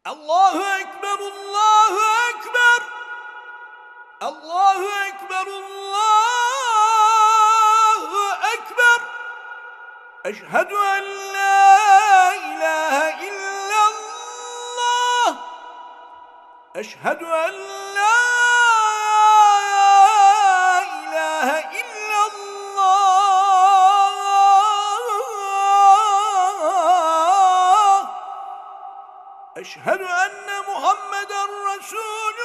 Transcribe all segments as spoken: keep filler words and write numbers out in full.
الله أكبر الله أكبر الله أكبر الله أكبر. أشهد أن لا إله إلا الله. أشهد أن لا إله إلا الله. أشهد أن محمدا رسول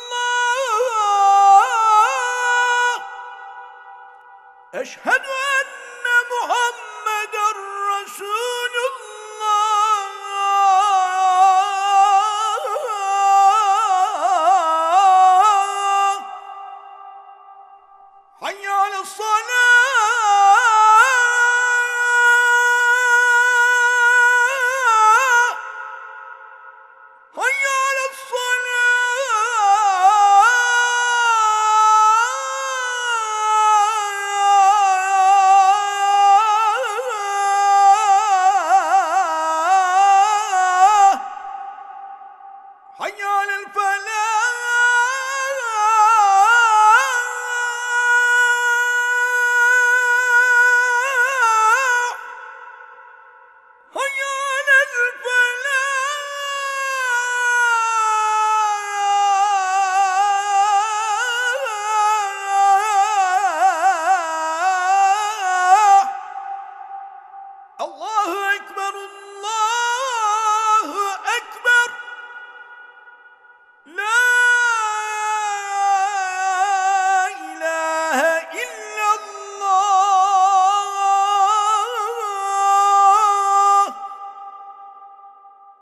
الله. أشهد أن